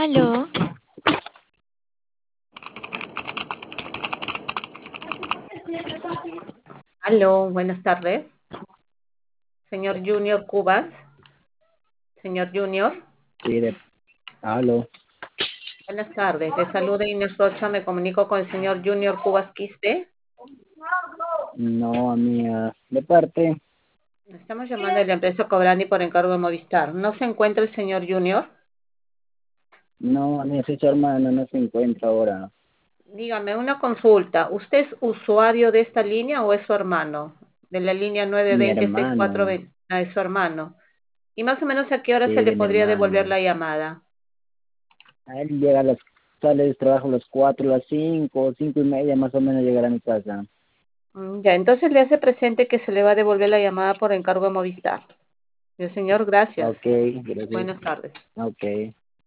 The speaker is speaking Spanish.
Aló, Aló, buenas tardes. Señor Junior Cubas. Señor Junior, Sí, aló. buenas tardes. Le saluda Inés Rocha. Me comunico con el señor Junior Cubas Quispe. No, amiga. De parte, Estamos llamando de la empresa Cobrani por encargo de Movistar. ¿No se encuentra el señor Junior? no, amiga, soy su hermano, no se encuentra ahora. Dígame, una consulta. ¿Usted es usuario de esta línea o es su hermano? De la línea Mi 920 hermano, 6420. Ah, es su hermano. ¿Y más o menos a qué hora se sí, le de mi podría devolver hermano. la llamada? A él llega a las, sale de trabajo a las 4, las 5, 5:30 más o menos llegará a mi casa. Ya, entonces le hace presente que se le va a devolver la llamada por encargo de Movistar. Señor, gracias. Ok, gracias. Buenas tardes. Ok.